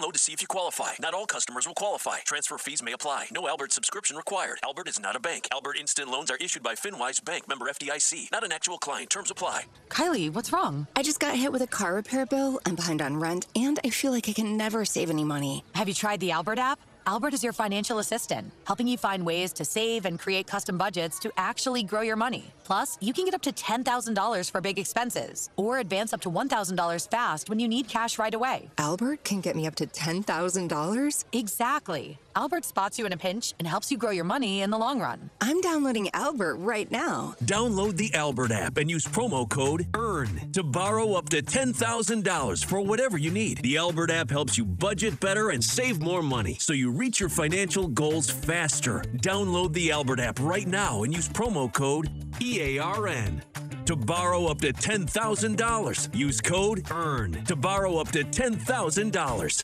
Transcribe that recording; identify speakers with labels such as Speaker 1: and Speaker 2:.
Speaker 1: Download to see if you qualify. Not all customers will qualify. Transfer fees may apply. No Albert subscription required. Albert is not a bank. Albert Instant Loans are issued by FinWise Bank, member FDIC. Not an actual client. Terms apply.
Speaker 2: Kylie, what's wrong?
Speaker 3: I just got hit with a car repair bill. I'm behind on rent, and I feel like I can never save any money.
Speaker 2: Have you tried the Albert app? Albert is your financial assistant, helping you find ways to save and create custom budgets to actually grow your money. Plus, you can get up to $10,000 for big expenses or advance up to $1,000 fast when you need cash right away.
Speaker 3: Albert can get me up to $10,000?
Speaker 2: Exactly. Albert spots you in a pinch and helps you grow your money in the long run.
Speaker 3: I'm downloading Albert right now.
Speaker 4: Download the Albert app and use promo code EARN to borrow up to $10,000 for whatever you need. The Albert app helps you budget better and save more money so you reach your financial goals faster. Download the Albert app right now and use promo code EARN to borrow up to $10,000. Use code EARN to borrow up to $10,000.